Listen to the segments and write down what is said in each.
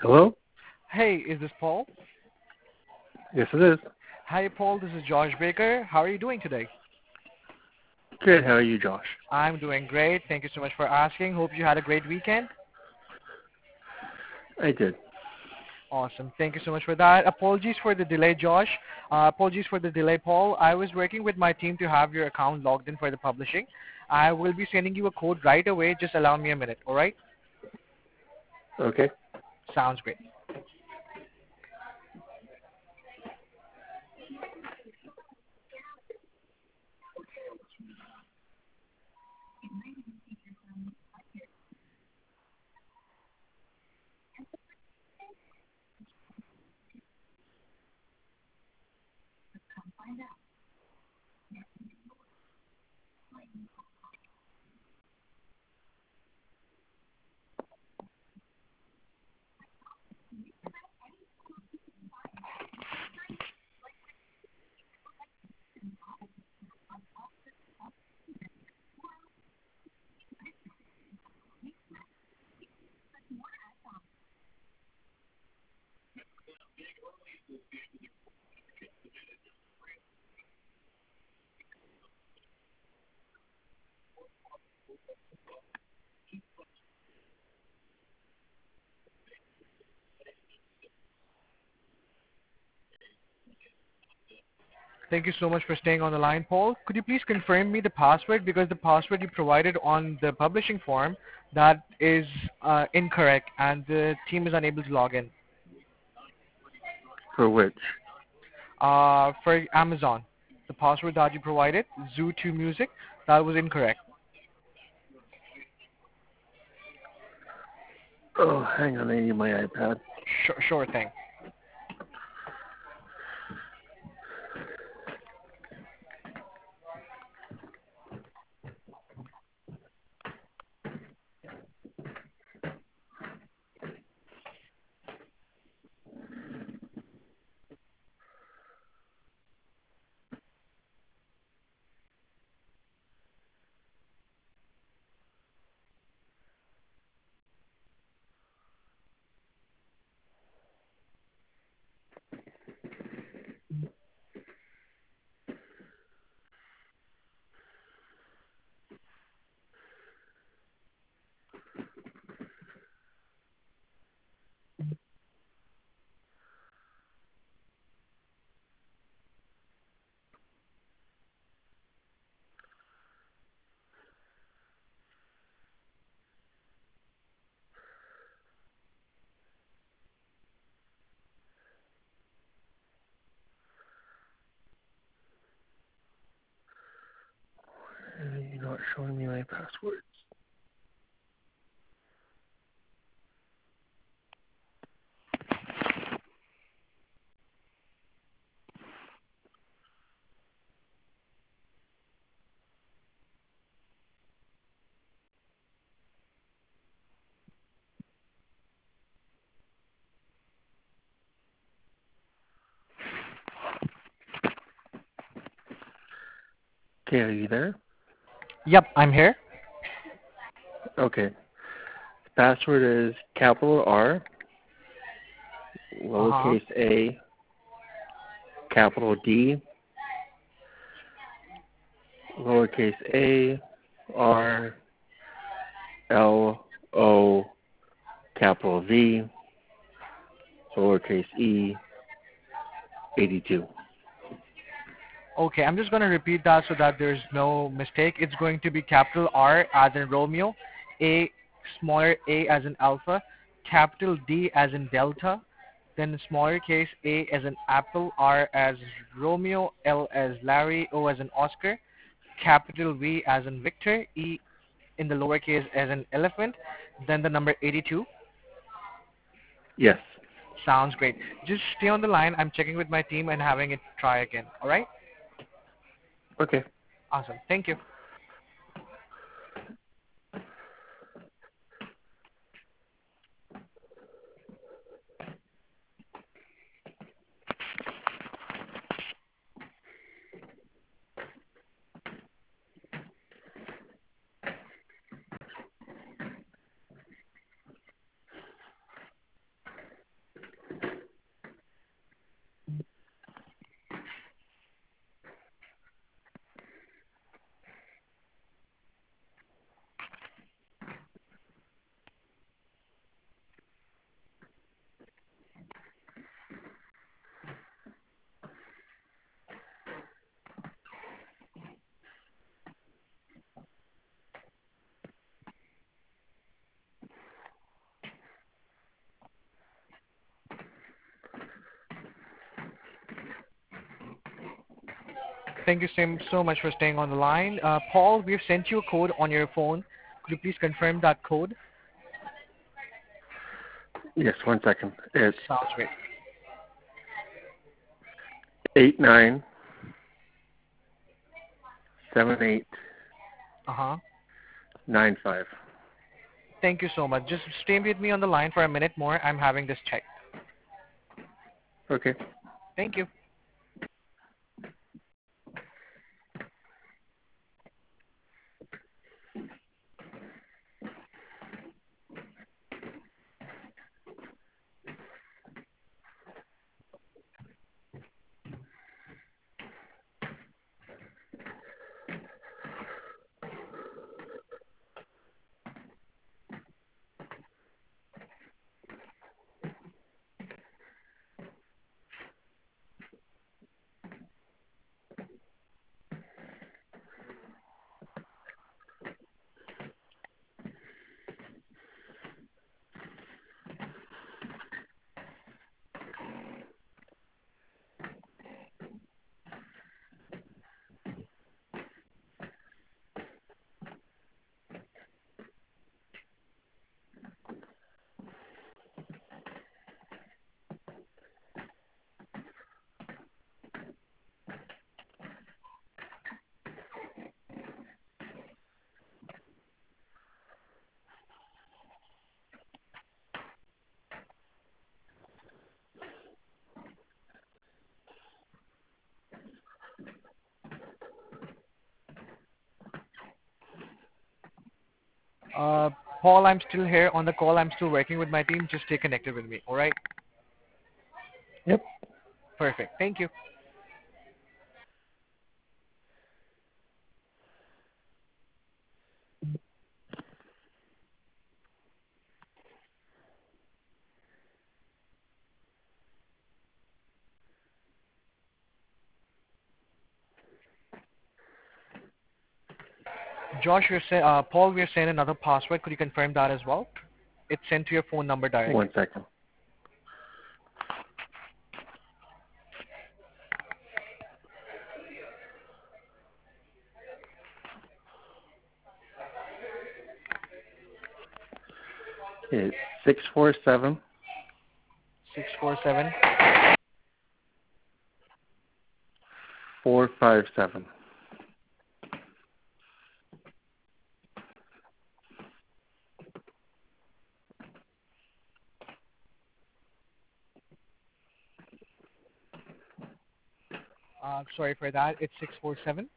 Hello? Hey, is this Paul? Yes, it is. Hi, Paul. This is Josh Baker. How are you doing today? Good. How are you, Josh? I'm doing great. Thank you so much for asking. Hope you had a great weekend. I did. Awesome. Thank you so much for that. Apologies for the delay, Josh. Apologies for the delay, Paul. I was working with my team to have your account logged in for the publishing. I will be sending you a code right away. Just allow me a minute, all right? Okay. Sounds great. Thank you so much for staying on the line, Paul. Could you please confirm me the password because the password you provided on the publishing form that is incorrect and the team is unable to log in. For which? For Amazon, the password that you provided, Zoo2 Music, that was incorrect. Oh, hang on. I need my iPad. Sure thing. You're not showing me my password. Okay, are you there? Yep, I'm here. Okay. The password is capital R, Uh-huh. lowercase a, capital D, lowercase a, R, L, O, capital V, lowercase e, 82. Okay, I'm just going to repeat that so that there's no mistake. It's going to be capital R as in Romeo, A, smaller a as in Alpha, capital D as in Delta, then smaller case a as in Apple, R as Romeo, L as Larry, O as in Oscar, capital V as in Victor, E in the lowercase as in elephant, then the number 82. Yes. Sounds great. Just stay on the line. I'm checking with my team and having it try again. All right? Okay. Awesome. Thank you. Thank you so much for staying on the line. Paul, we've sent you a code on your phone. Could you please confirm that code? Yes, 1 second. It's Sounds great. 897895. Uh-huh. Thank you so much. Just stay with me on the line for a minute more. I'm having this checked. Okay. Thank you. Uh, Paul, I'm still here on the call. I'm still working with my team. Just stay connected with me. All right? Yep. Perfect. Thank you. Paul, we're sent another password. Could you confirm that as well? It's sent to your phone number directly. 1 second. It's 647 647. 457. Sorry for that. It's 647.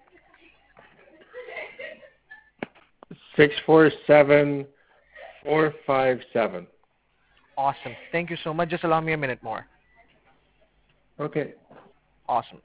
647 457. Awesome. Thank you so much. Just allow me a minute more. Okay. Awesome.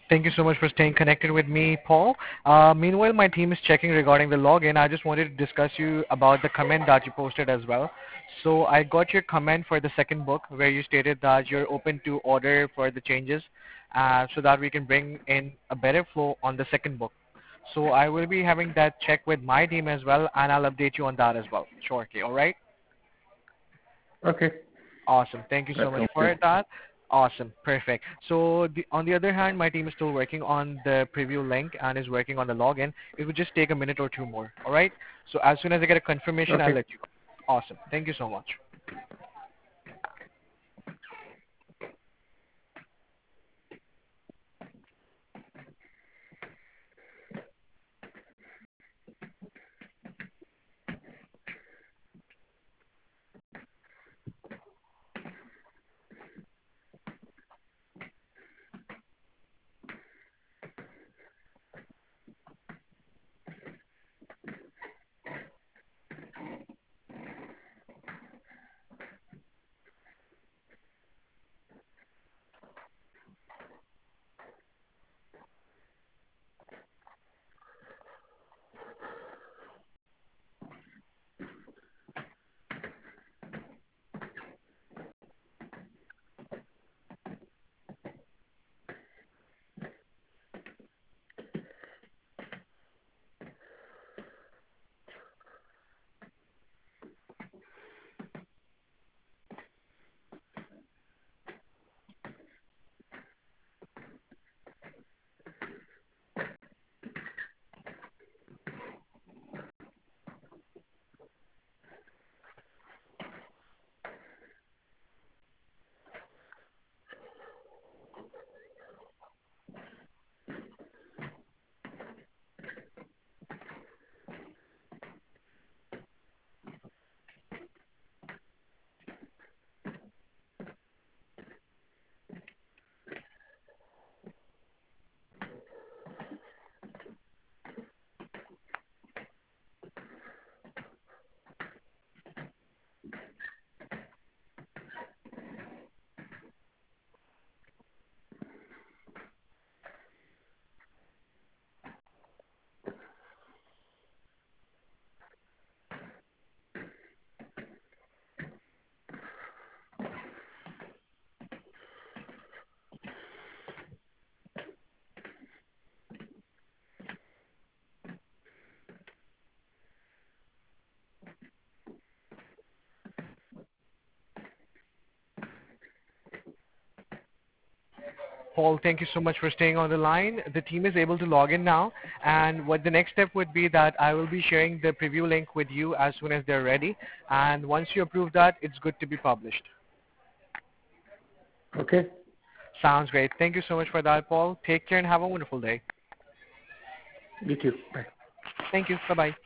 Thank you so much for staying connected with me, Paul. Meanwhile, my team is checking regarding the login. I just wanted to discuss you about the comment that you posted as well. So I got your comment for the second book where you stated that you're open to order for the changes so that we can bring in a better flow on the second book. So I will be having that check with my team as well, and I'll update you on that as well shortly. All right? Okay. Awesome. Thank you That so much sounds for good. that. Awesome. Perfect. So on the other hand, my team is still working on the preview link and is working on the login. It would just take a minute or two more. All right? So as soon as I get a confirmation, I'll Okay. let you know. Awesome. Thank you so much. Paul, thank you so much for staying on the line. The team is able to log in now, and what the next step would be that I will be sharing the preview link with you as soon as they're ready. And once you approve that, it's good to be published. Okay. Sounds great. Thank you so much for that, Paul. Take care and have a wonderful day. You too. Bye. Thank you. Bye-bye.